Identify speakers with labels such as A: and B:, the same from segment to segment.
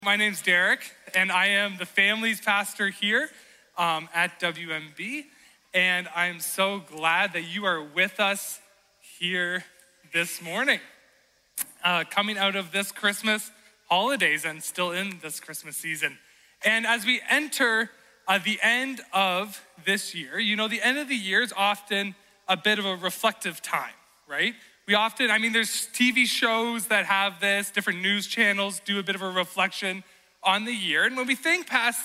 A: My name's Derek, and I am the families pastor here at WMB, and I'm so glad that you are with us here this morning, coming out of this Christmas holidays and still in this Christmas season. And as we enter the end of this year, you know, the end of the year is often a bit of a reflective time, right? There's TV shows that have this, different news channels do a bit of a reflection on the year. And when we think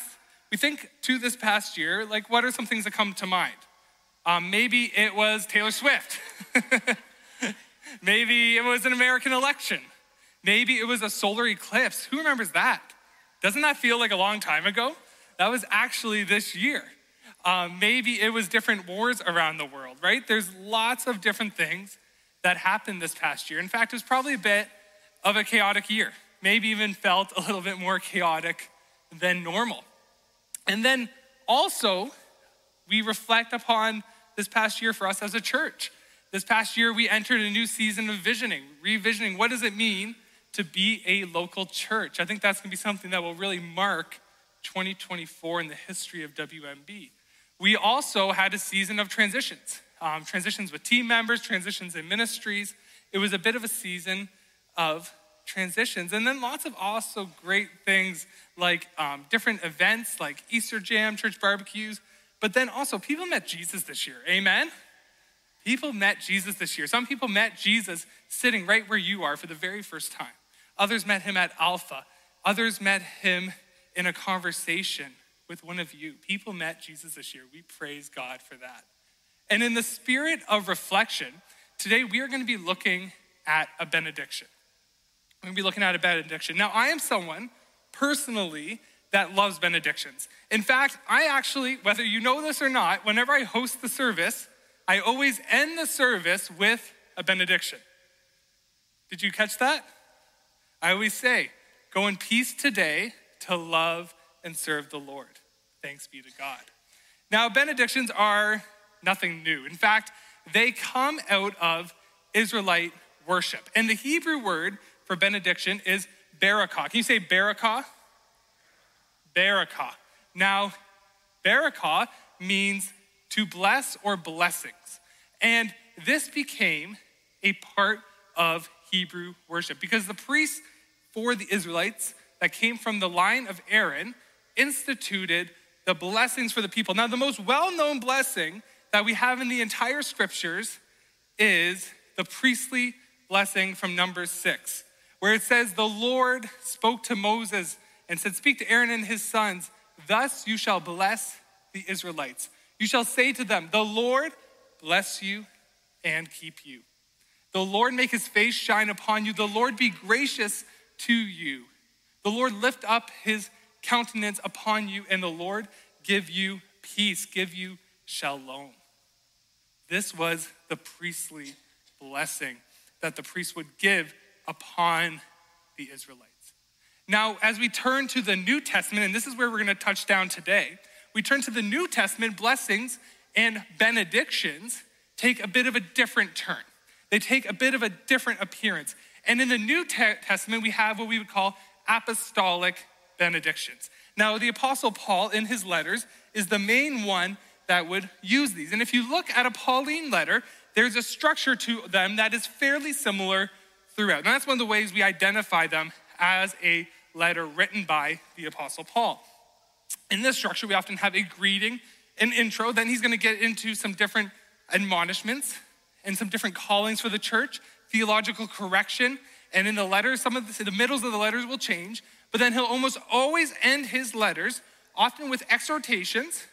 A: to this past year, like what are some things that come to mind? Maybe it was Taylor Swift. Maybe it was an American election. Maybe it was a solar eclipse. Who remembers that? Doesn't that feel like a long time ago? That was actually this year. Maybe it was different wars around the world, right? There's lots of different things that happened this past year. In fact, it was probably a bit of a chaotic year. Maybe even felt a little bit more chaotic than normal. And then also, we reflect upon this past year for us as a church. This past year, we entered a new season of revisioning. What does it mean to be a local church? I think that's gonna be something that will really mark 2024 in the history of WMB. We also had a season of transitions. Transitions with team members, transitions in ministries. It was a bit of a season of transitions. And then lots of also great things like different events like Easter Jam, church barbecues. But then also people met Jesus this year, amen? People met Jesus this year. Some people met Jesus sitting right where you are for the very first time. Others met him at Alpha. Others met him in a conversation with one of you. People met Jesus this year. We praise God for that. And in the spirit of reflection, today we are going to be looking at a benediction. We're going to be looking at a benediction. Now, I am someone personally that loves benedictions. In fact, I actually, whether you know this or not, whenever I host the service, I always end the service with a benediction. Did you catch that? I always say, go in peace today to love and serve the Lord. Thanks be to God. Now, benedictions are nothing new. In fact, they come out of Israelite worship. And the Hebrew word for benediction is barakah. Can you say barakah? Barakah. Now, barakah means to bless or blessings. And this became a part of Hebrew worship because the priests for the Israelites that came from the line of Aaron instituted the blessings for the people. Now, the most well-known blessing that we have in the entire scriptures is the priestly blessing from Numbers 6, where it says, the Lord spoke to Moses and said, speak to Aaron and his sons, thus you shall bless the Israelites. You shall say to them, the Lord bless you and keep you. The Lord make his face shine upon you. The Lord be gracious to you. The Lord lift up his countenance upon you, and the Lord give you peace, give you shalom. This was the priestly blessing that the priest would give upon the Israelites. Now, as we turn to the New Testament, and this is where we're going to touch down today, we turn to the New Testament, blessings and benedictions take a bit of a different turn. They take a bit of a different appearance. And in the New Testament, we have what we would call apostolic benedictions. Now, the Apostle Paul in his letters is the main one that would use these. And if you look at a Pauline letter, there's a structure to them that is fairly similar throughout. And that's one of the ways we identify them as a letter written by the Apostle Paul. In this structure, we often have a greeting, an intro, then he's gonna get into some different admonishments and some different callings for the church, theological correction, and in the letters, some of the middles of the letters will change, but then he'll almost always end his letters, often with exhortations,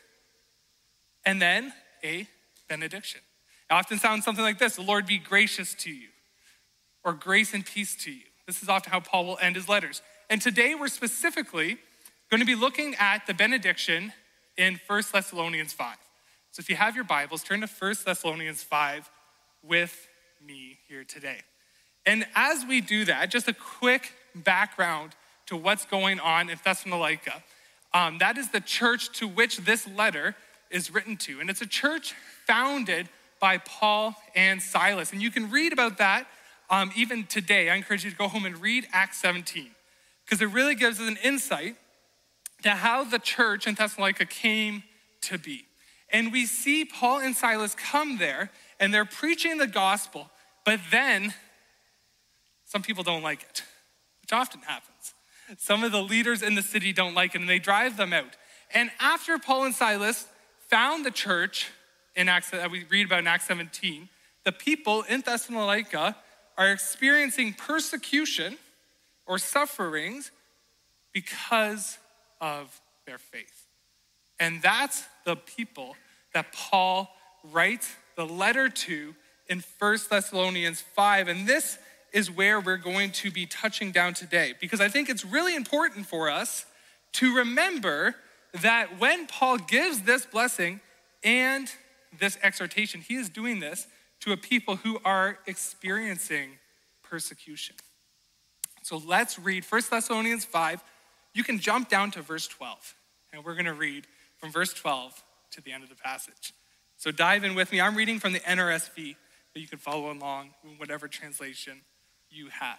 A: and then a benediction. It often sounds something like this, the Lord be gracious to you, or grace and peace to you. This is often how Paul will end his letters. And today we're specifically going to be looking at the benediction in 1 Thessalonians 5. So if you have your Bibles, turn to 1 Thessalonians 5 with me here today. And as we do that, just a quick background to what's going on in Thessalonica. That is the church to which this letter is written to. And it's a church founded by Paul and Silas. And you can read about that even today. I encourage you to go home and read Acts 17. because it really gives us an insight to how the church in Thessalonica came to be. And we see Paul and Silas come there, and they're preaching the gospel, but then some people don't like it, which often happens. Some of the leaders in the city don't like it, and they drive them out. And after Paul and Silas found the church in Acts, that we read about in Acts 17, the people in Thessalonica are experiencing persecution or sufferings because of their faith. And that's the people that Paul writes the letter to in 1 Thessalonians 5. And this is where we're going to be touching down today, because I think it's really important for us to remember that when Paul gives this blessing and this exhortation, he is doing this to a people who are experiencing persecution. So let's read 1 Thessalonians 5. You can jump down to verse 12, and we're going to read from verse 12 to the end of the passage. So dive in with me. I'm reading from the NRSV, but you can follow along in whatever translation you have.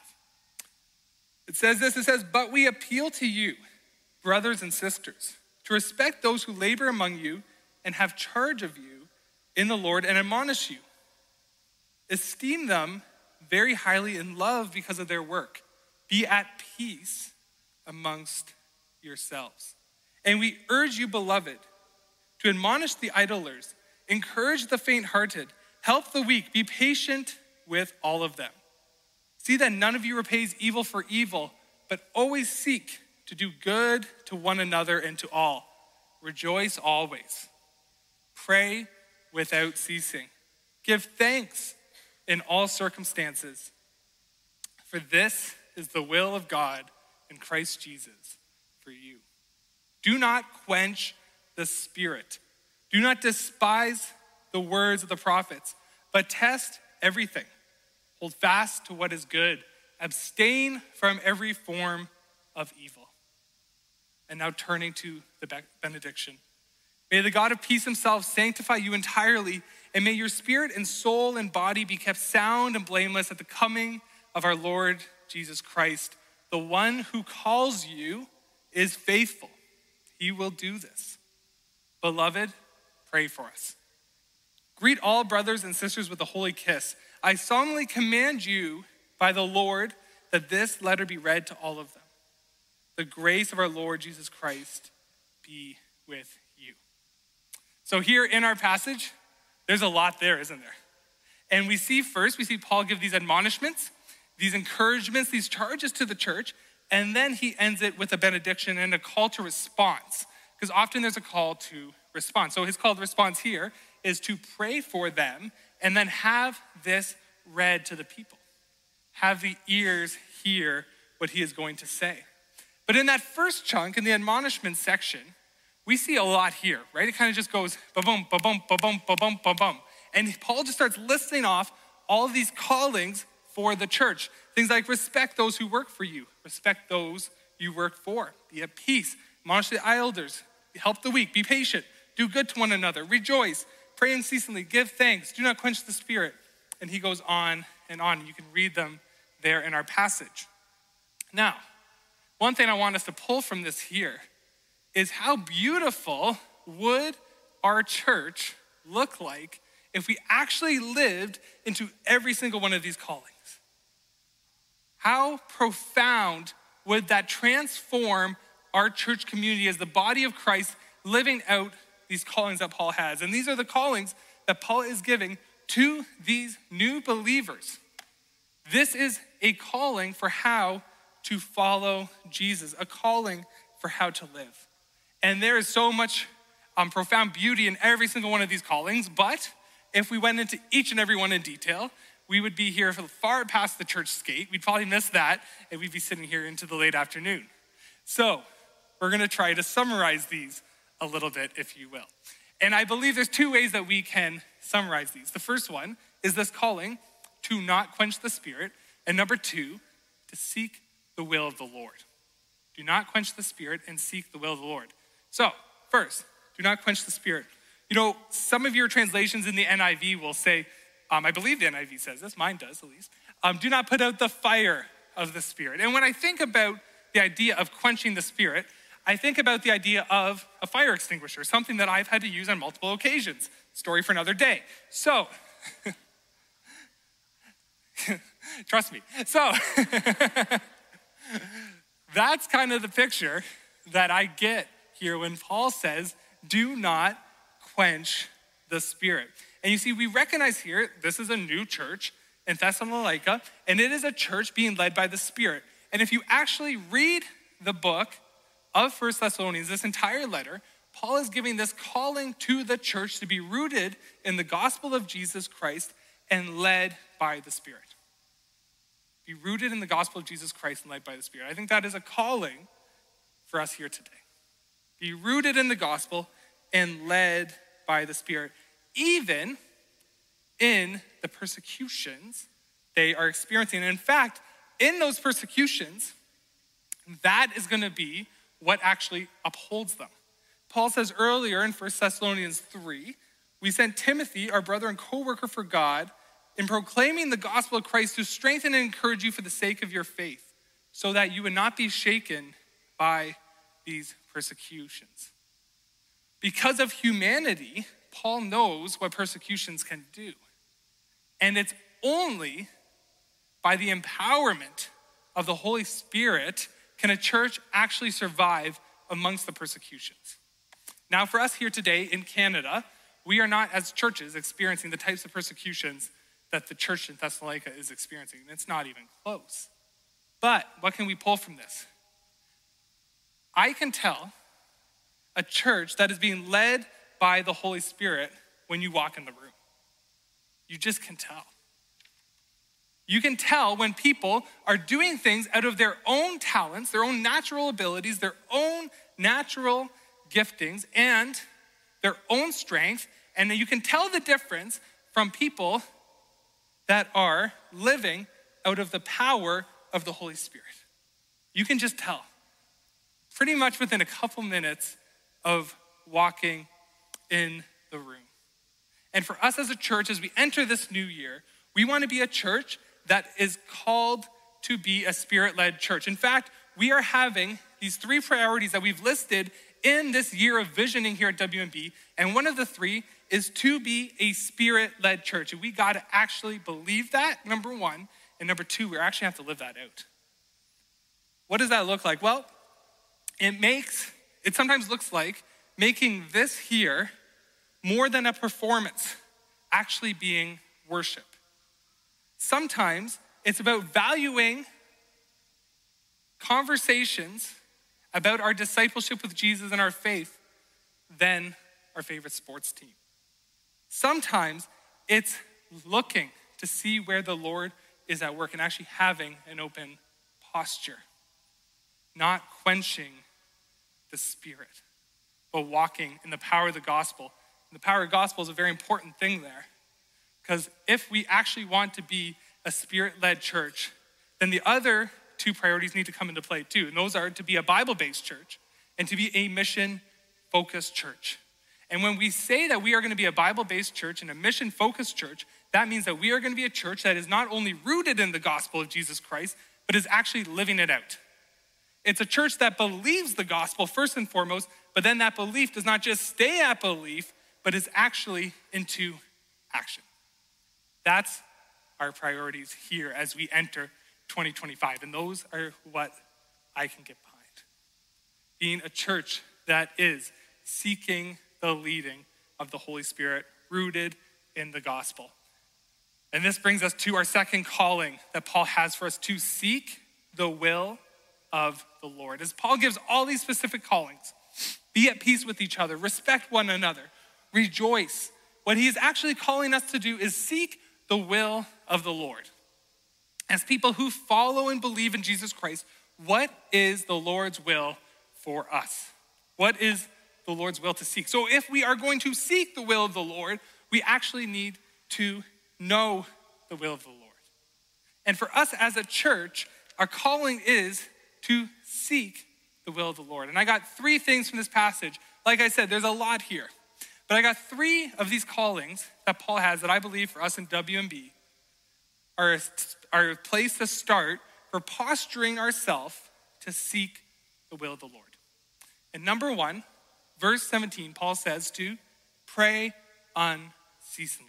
A: It says this, it says, "But we appeal to you, brothers and sisters, to respect those who labor among you and have charge of you in the Lord and admonish you. Esteem them very highly in love because of their work. Be at peace amongst yourselves. And we urge you, beloved, to admonish the idlers, encourage the faint-hearted, help the weak, be patient with all of them. See that none of you repays evil for evil, but always seek to do good to one another and to all. Rejoice always. Pray without ceasing. Give thanks in all circumstances, for this is the will of God in Christ Jesus for you. Do not quench the Spirit. Do not despise the words of the prophets, but test everything. Hold fast to what is good. Abstain from every form of evil." And now turning to the benediction. "May the God of peace himself sanctify you entirely, and may your spirit and soul and body be kept sound and blameless at the coming of our Lord Jesus Christ. The one who calls you is faithful. He will do this. Beloved, pray for us. Greet all brothers and sisters with a holy kiss. I solemnly command you by the Lord that this letter be read to all of them. The grace of our Lord Jesus Christ be with you." So here in our passage, there's a lot there, isn't there? And we see Paul give these admonishments, these encouragements, these charges to the church, and then he ends it with a benediction and a call to response, because often there's a call to respond. So his call to response here is to pray for them and then have this read to the people. Have the ears hear what he is going to say. But in that first chunk, in the admonishment section, we see a lot here, right? It kind of just goes ba-boom, ba-boom, ba-boom, ba-boom, ba-boom. And Paul just starts listing off all of these callings for the church. Things like respect those who work for you. Respect those you work for. Be at peace. Admonish the elders. Help the weak. Be patient. Do good to one another. Rejoice. Pray unceasingly. Give thanks. Do not quench the spirit. And he goes on and on. You can read them there in our passage. Now, one thing I want us to pull from this here is how beautiful would our church look like if we actually lived into every single one of these callings? How profound would that transform our church community as the body of Christ living out these callings that Paul has? And these are the callings that Paul is giving to these new believers. This is a calling for how to follow Jesus, a calling for how to live. And there is so much profound beauty in every single one of these callings, but if we went into each and every one in detail, we would be here far past the church skate. We'd probably miss that, and we'd be sitting here into the late afternoon. So we're gonna try to summarize these a little bit, if you will. And I believe there's two ways that we can summarize these. The first one is this calling to not quench the spirit, and number two, to seek the will of the Lord. Do not quench the spirit and seek the will of the Lord. So first, do not quench the spirit. You know, some of your translations in the NIV will say, I believe the NIV says this, mine does at least, do not put out the fire of the Spirit. And when I think about the idea of quenching the Spirit, I think about the idea of a fire extinguisher, something that I've had to use on multiple occasions. Story for another day. So, trust me. So, that's kind of the picture that I get here when Paul says, do not quench the Spirit. And you see, we recognize here, this is a new church in Thessalonica, and it is a church being led by the Spirit. And if you actually read the book of 1 Thessalonians, this entire letter, Paul is giving this calling to the church to be rooted in the gospel of Jesus Christ and led by the Spirit. Be rooted in the gospel of Jesus Christ and led by the Spirit. I think that is a calling for us here today. Be rooted in the gospel and led by the Spirit, even in the persecutions they are experiencing. And in fact, in those persecutions, that is going to be what actually upholds them. Paul says earlier in 1 Thessalonians 3, we sent Timothy, our brother and co-worker for God, in proclaiming the gospel of Christ to strengthen and encourage you for the sake of your faith, so that you would not be shaken by these persecutions. Because of humanity, Paul knows what persecutions can do. And it's only by the empowerment of the Holy Spirit can a church actually survive amongst the persecutions. Now, for us here today in Canada, we are not as churches experiencing the types of persecutions that the church in Thessalonica is experiencing. It's not even close. But what can we pull from this? I can tell a church that is being led by the Holy Spirit when you walk in the room. You just can tell. You can tell when people are doing things out of their own talents, their own natural abilities, their own natural giftings, and their own strength. And you can tell the difference from people that are living out of the power of the Holy Spirit. You can just tell. Pretty much within a couple minutes of walking in the room. And for us as a church, as we enter this new year, we want to be a church that is called to be a Spirit-led church. In fact, we are having these 3 priorities that we've listed in this year of visioning here at WMB, and one of the 3 is to be a Spirit-led church. And we got to actually believe that, number 1, and number 2, we actually have to live that out. What does that look like? Well, it sometimes looks like making this here more than a performance, actually being worship. Sometimes it's about valuing conversations about our discipleship with Jesus and our faith than our favorite sports team. Sometimes it's looking to see where the Lord is at work and actually having an open posture, not quenching the Spirit, but walking in the power of the gospel. And the power of the gospel is a very important thing there, because if we actually want to be a Spirit-led church, then the other 2 priorities need to come into play too. And those are to be a Bible-based church and to be a mission-focused church. And when we say that we are going to be a Bible-based church and a mission-focused church, that means that we are going to be a church that is not only rooted in the gospel of Jesus Christ, but is actually living it out. It's a church that believes the gospel first and foremost, but then that belief does not just stay at belief, but is actually into action. That's our priorities here as we enter 2025. And those are what I can get behind. Being a church that is seeking the leading of the Holy Spirit, rooted in the gospel. And this brings us to our second calling that Paul has for us, to seek the will of the Lord. As Paul gives all these specific callings, be at peace with each other, respect one another, rejoice. What he is actually calling us to do is seek the will of the Lord. As people who follow and believe in Jesus Christ, what is the Lord's will for us? What is the Lord's will to seek? So if we are going to seek the will of the Lord, we actually need to know the will of the Lord. And for us as a church, our calling is to seek the will of the Lord. And I got 3 things from this passage. Like I said, there's a lot here. But I got 3 of these callings that Paul has that I believe for us in WMB are a place to start for posturing ourselves to seek the will of the Lord. And number one, verse 17, Paul says to pray unceasingly.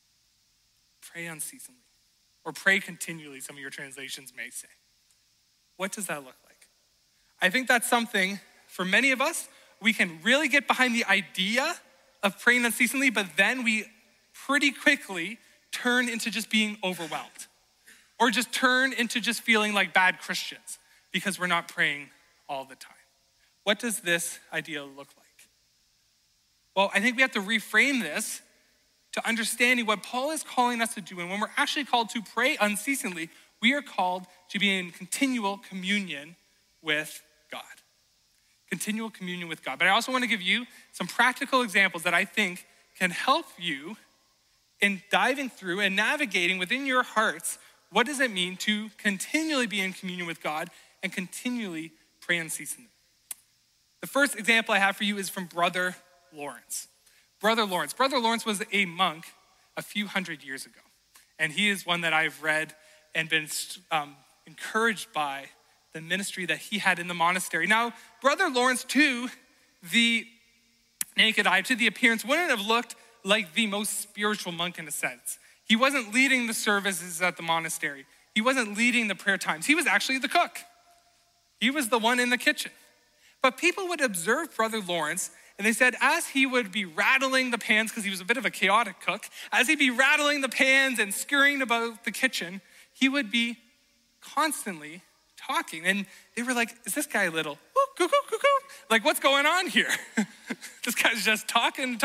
A: Pray unceasingly. Or pray continually, some of your translations may say. What does that look like? I think that's something, for many of us, we can really get behind the idea of praying unceasingly, but then we pretty quickly turn into just being overwhelmed. Or just turn into just feeling like bad Christians because we're not praying all the time. What does this idea look like? Well, I think we have to reframe this to understanding what Paul is calling us to do. And when we're actually called to pray unceasingly, we are called to be in continual communion with God. Continual communion with God. But I also want to give you some practical examples that I think can help you in diving through and navigating within your hearts, what does it mean to continually be in communion with God and continually pray unceasingly? The first example I have for you is from Brother Lawrence. Brother Lawrence was a monk a few hundred years ago. And he is one that I've read and been encouraged by the ministry that he had in the monastery. Now, Brother Lawrence, to the naked eye, to the appearance, wouldn't have looked like the most spiritual monk in a sense. He wasn't leading the services at the monastery. He wasn't leading the prayer times. He was actually the cook. He was the one in the kitchen. But people would observe Brother Lawrence, and they said as he would be rattling the pans, because he was a bit of a chaotic cook, as he'd be rattling the pans and scurrying about the kitchen, he would be constantly talking. And they were like, is this guy a little, like what's going on here? This guy's just talking.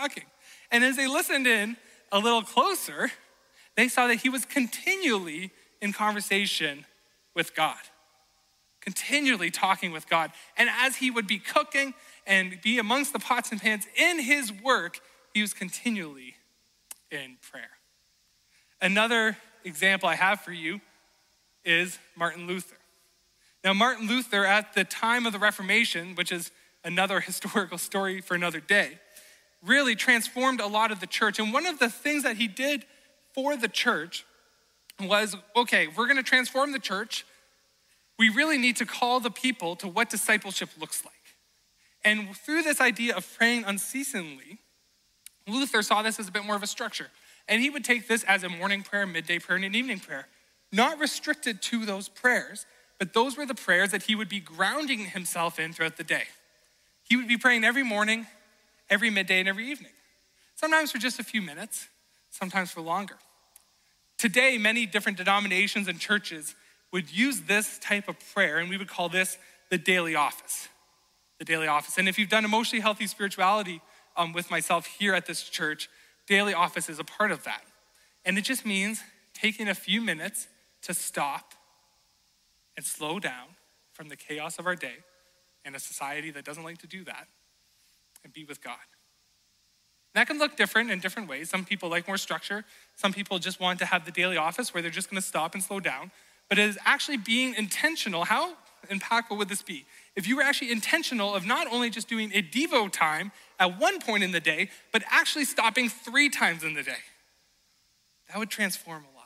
A: And as they listened in a little closer, they saw that he was continually in conversation with God. Continually talking with God. And as he would be cooking and be amongst the pots and pans in his work, he was continually in prayer. Another example I have for you is Martin Luther. Now, Martin Luther, at the time of the Reformation, which is another historical story for another day, really transformed a lot of the church. And one of the things that he did for the church was, okay, we're going to transform the church. We really need to call the people to what discipleship looks like. And through this idea of praying unceasingly, Luther saw this as a bit more of a structure. And he would take this as a morning prayer, midday prayer, and an evening prayer. Not restricted to those prayers, but those were the prayers that he would be grounding himself in throughout the day. He would be praying every morning, every midday, and every evening. Sometimes for just a few minutes, sometimes for longer. Today, many different denominations and churches would use this type of prayer, and we would call this the daily office. The daily office. And if you've done emotionally healthy spirituality with myself here at this church, daily office is a part of that. And it just means taking a few minutes to stop and slow down from the chaos of our day in a society that doesn't like to do that and be with God. And that can look different in different ways. Some people like more structure. Some people just want to have the daily office where they're just going to stop and slow down. But it is actually being intentional. How impactful would this be? If you were actually intentional of not only just doing a Devo time at one point in the day, but actually stopping 3 times in the day. That would transform a lot.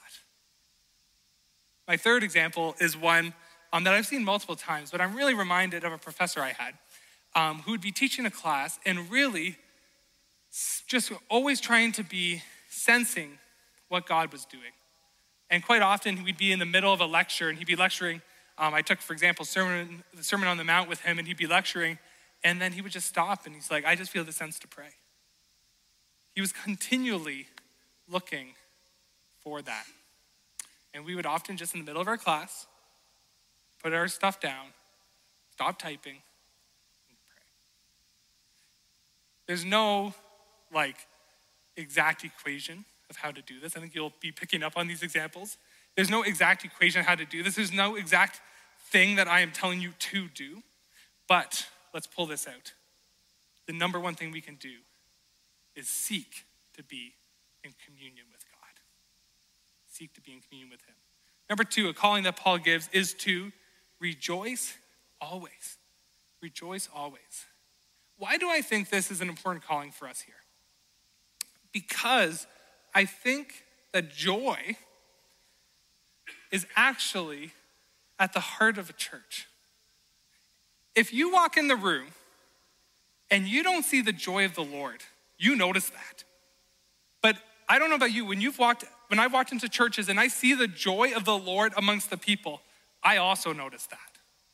A: My third example is one that I've seen multiple times, but I'm really reminded of a professor I had who would be teaching a class and really just always trying to be sensing what God was doing. And quite often we'd be in the middle of a lecture and he'd be lecturing. I took, for example, the Sermon on the Mount with him, and he'd be lecturing, and then he would just stop and he's like, I just feel the sense to pray. He was continually looking for that. And we would often just in the middle of our class, put our stuff down, stop typing, and pray. There's no exact equation of how to do this. I think you'll be picking up on these examples. There's no exact equation on how to do this. There's no exact thing that I am telling you to do. But let's pull this out. The number one thing we can do is seek to be in communion with God. Seek to be in communion with him. Number 2, a calling that Paul gives is to rejoice always. Rejoice always. Why do I think this is an important calling for us here? Because I think that joy is actually at the heart of a church. If you walk in the room and you don't see the joy of the Lord, you notice that. But I don't know about you, when I've walked into churches and I see the joy of the Lord amongst the people, I also notice that.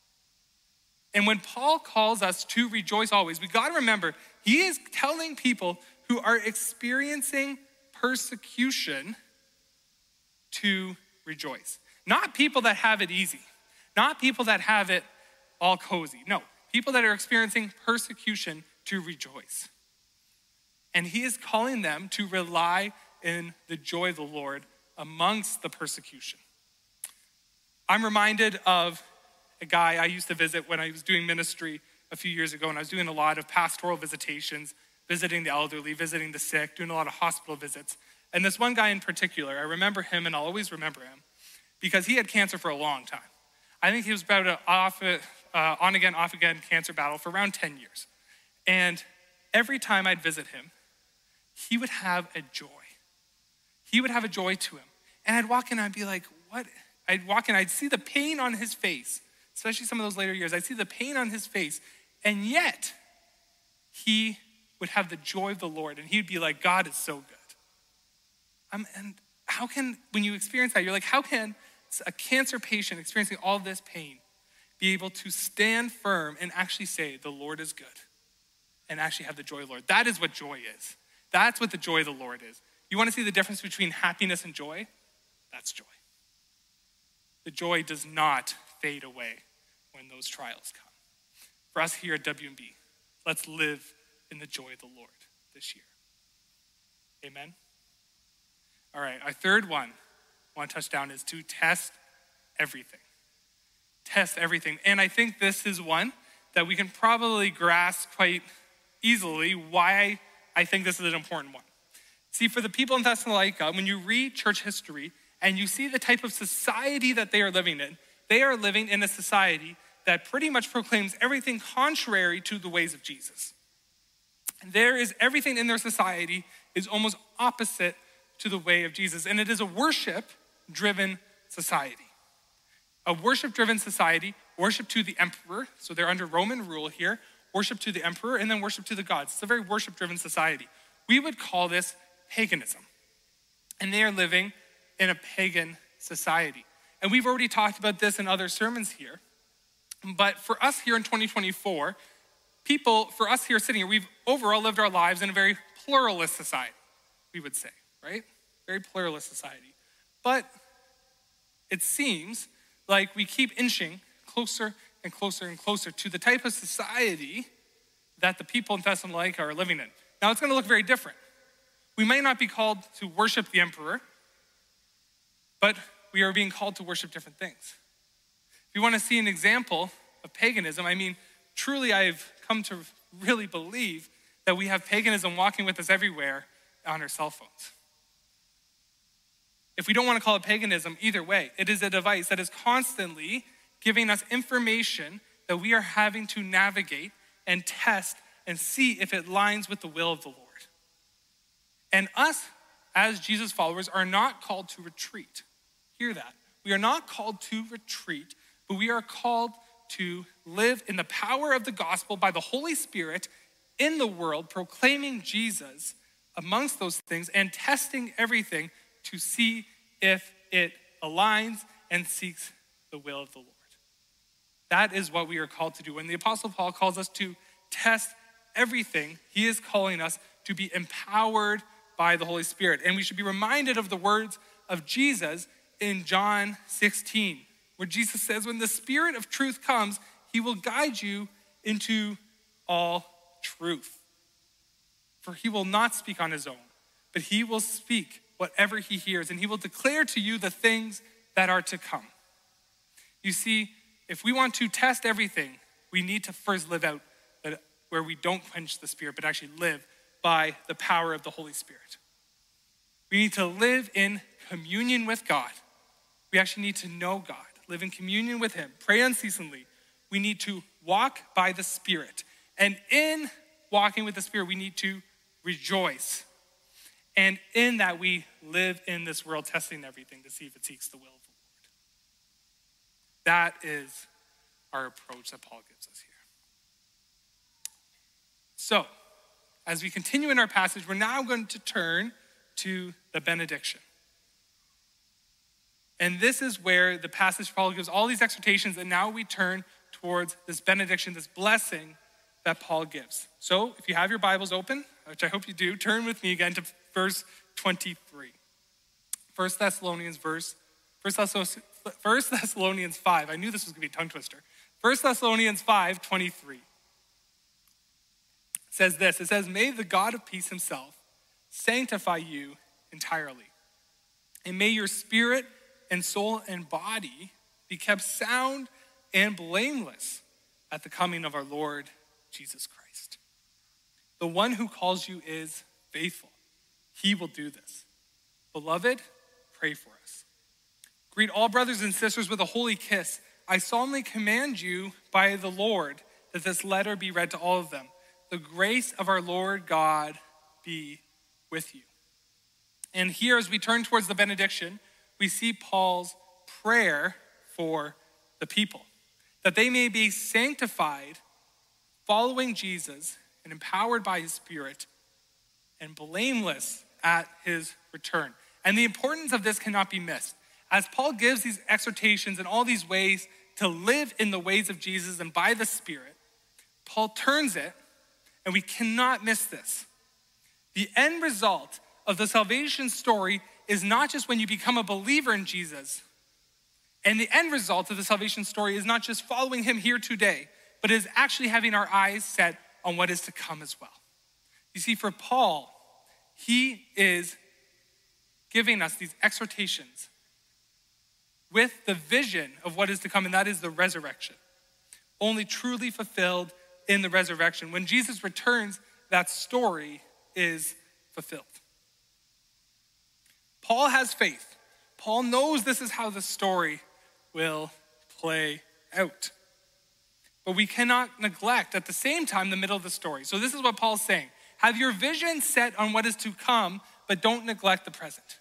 A: And when Paul calls us to rejoice always, we gotta remember, he is telling people who are experiencing persecution to rejoice. Not people that have it easy, not people that have it all cozy. No, people that are experiencing persecution to rejoice. And he is calling them to rely in the joy of the Lord amongst the persecution. I'm reminded of a guy I used to visit when I was doing ministry a few years ago, and I was doing a lot of pastoral visitations, visiting the elderly, visiting the sick, doing a lot of hospital visits. And this one guy in particular, I remember him, and I'll always remember him, because he had cancer for a long time. I think he was about an on-again, off-again cancer battle for around 10 years. And every time I'd visit him, he would have a joy. He would have a joy to him. And I'd walk in and I'd be like, what? I'd walk in, I'd see the pain on his face, especially some of those later years. I'd see the pain on his face. And yet, he would have the joy of the Lord. And he'd be like, God is so good. And how can, when you experience that, you're like, how can a cancer patient experiencing all this pain be able to stand firm and actually say, the Lord is good, and actually have the joy of the Lord? That is what joy is. That's what the joy of the Lord is. You want to see the difference between happiness and joy? That's joy. The joy does not fade away when those trials come. For us here at WMB, let's live in the joy of the Lord this year. Amen? All right, our third one I want to touch down is to test everything. Test everything. And I think this is one that we can probably grasp quite easily why I think this is an important one. See, for the people in Thessalonica, when you read church history and you see the type of society that they are living in, they are living in a society that pretty much proclaims everything contrary to the ways of Jesus. And everything in their society is almost opposite to the way of Jesus. And it is a worship-driven society. A worship-driven society, worship to the emperor, so they're under Roman rule here, worship to the emperor, and then worship to the gods. It's a very worship-driven society. We would call this paganism. And they are living in a pagan society. And we've already talked about this in other sermons here. But for us here in 2024, for us here sitting here, we've overall lived our lives in a very pluralist society, we would say, right? Very pluralist society. But it seems like we keep inching closer and closer and closer to the type of society that the people in Thessalonica are living in. Now, it's going to look very different. We may not be called to worship the emperor, but we are being called to worship different things. If you want to see an example of paganism, truly I've come to really believe that we have paganism walking with us everywhere on our cell phones. If we don't want to call it paganism, either way, it is a device that is constantly giving us information that we are having to navigate and test and see if it lines with the will of the Lord. And us, as Jesus followers, are not called to retreat. Hear that. We are not called to retreat, but we are called to live in the power of the gospel by the Holy Spirit in the world, proclaiming Jesus amongst those things and testing everything to see if it aligns and seeks the will of the Lord. That is what we are called to do. When the Apostle Paul calls us to test everything, he is calling us to be empowered by the Holy Spirit. And we should be reminded of the words of Jesus in John 16, where Jesus says, when the Spirit of truth comes, he will guide you into all truth. For he will not speak on his own, but he will speak whatever he hears, and he will declare to you the things that are to come. You see, if we want to test everything, we need to first live out where we don't quench the Spirit, but actually live by the power of the Holy Spirit. We need to live in communion with God. We actually need to know God, live in communion with him, pray unceasingly. We need to walk by the Spirit. And in walking with the Spirit, we need to rejoice. And in that, we live in this world testing everything to see if it seeks the will of the Lord. That is our approach that Paul gives us here. So, as we continue in our passage, we're now going to turn to the benediction. And this is where the passage Paul gives all these exhortations, and now we turn towards this benediction, this blessing that Paul gives. So if you have your Bibles open, which I hope you do, turn with me again to verse 23. 1 Thessalonians 5. I knew this was going to be a tongue twister. 1 Thessalonians 5:23. Says this, it says, may the God of peace himself sanctify you entirely. And may your spirit and soul and body be kept sound and blameless at the coming of our Lord Jesus Christ. The one who calls you is faithful. He will do this. Beloved, pray for us. Greet all brothers and sisters with a holy kiss. I solemnly command you by the Lord that this letter be read to all of them. The grace of our Lord God be with you. And here, as we turn towards the benediction, we see Paul's prayer for the people, that they may be sanctified, following Jesus and empowered by his Spirit, and blameless at his return. And the importance of this cannot be missed. As Paul gives these exhortations and all these ways to live in the ways of Jesus and by the Spirit, Paul turns it, and we cannot miss this. The end result of the salvation story is not just when you become a believer in Jesus. And the end result of the salvation story is not just following him here today, but is actually having our eyes set on what is to come as well. You see, for Paul, he is giving us these exhortations with the vision of what is to come, and that is the resurrection. Only truly fulfilled in the resurrection. When Jesus returns, that story is fulfilled. Paul has faith. Paul knows this is how the story will play out. But we cannot neglect at the same time the middle of the story. So this is what Paul's saying. Have your vision set on what is to come, but don't neglect the present.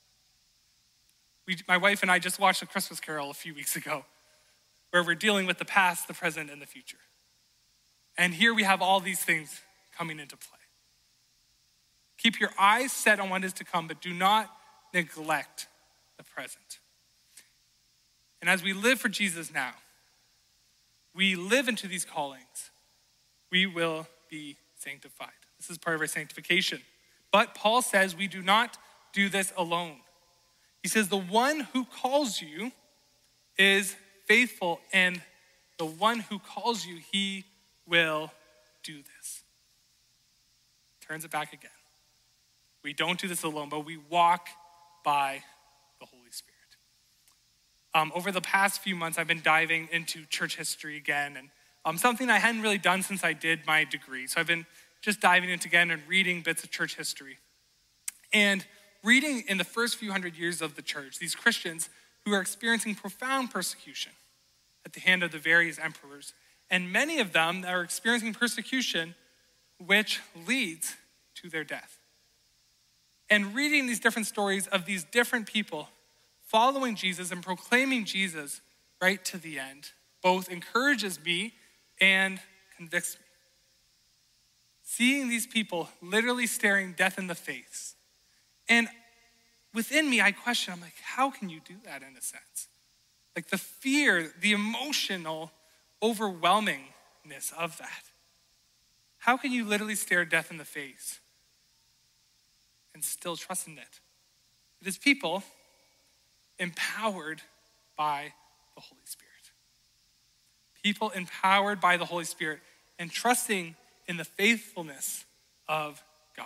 A: My wife and I just watched A Christmas Carol a few weeks ago, where we're dealing with the past, the present, and the future. And here we have all these things coming into play. Keep your eyes set on what is to come, but do not neglect the present. And as we live for Jesus now, we live into these callings, we will be sanctified. This is part of our sanctification. But Paul says we do not do this alone. He says the one who calls you is faithful, and the one who calls you, he will do this. Turns it back again. We don't do this alone, but we walk by the Holy Spirit. Over the past few months, I've been diving into church history again, and something I hadn't really done since I did my degree. So I've been just diving into again and reading bits of church history. And reading in the first few hundred years of the church, these Christians who are experiencing profound persecution at the hand of the various emperors, and many of them are experiencing persecution which leads to their death. And reading these different stories of these different people following Jesus and proclaiming Jesus right to the end both encourages me and convicts me. Seeing these people literally staring death in the face. And within me, I question, I'm like, how can you do that in a sense? Like the fear, the emotional overwhelmingness of that. How can you literally stare death in the face and still trust in it? It is people empowered by the Holy Spirit. People empowered by the Holy Spirit and trusting in the faithfulness of God.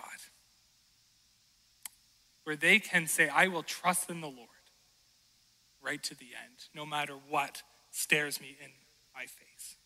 A: Where they can say, I will trust in the Lord right to the end, no matter what stares me in my face.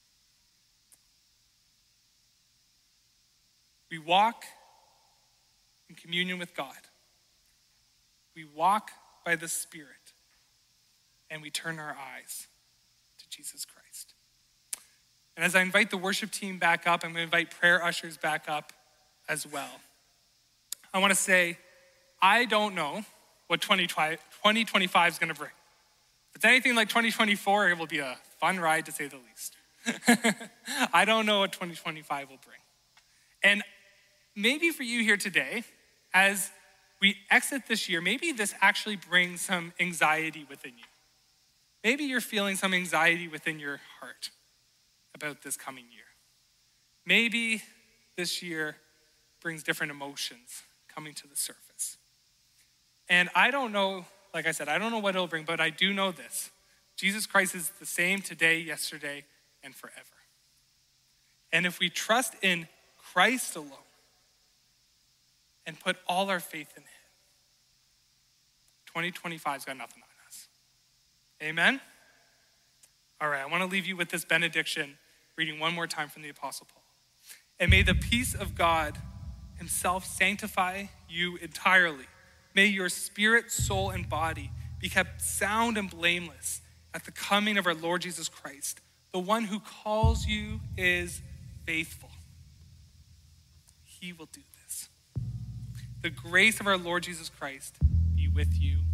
A: We walk in communion with God. We walk by the Spirit, and we turn our eyes to Jesus Christ. And as I invite the worship team back up, I'm going to invite prayer ushers back up as well. I want to say, I don't know what 2025 is going to bring. If it's anything like 2024, it will be a fun ride to say the least. I don't know what 2025 will bring. And maybe for you here today, as we exit this year, maybe this actually brings some anxiety within you. Maybe you're feeling some anxiety within your heart about this coming year. Maybe this year brings different emotions coming to the surface. And I don't know, like I said, I don't know what it'll bring, but I do know this. Jesus Christ is the same today, yesterday, and forever. And if we trust in Christ alone and put all our faith in him, 2025's got nothing on us. Amen? All right, I want to leave you with this benediction, reading one more time from the Apostle Paul. And may the peace of God himself sanctify you entirely. May your spirit, soul, and body be kept sound and blameless at the coming of our Lord Jesus Christ. The one who calls you is faithful. He will do this. The grace of our Lord Jesus Christ be with you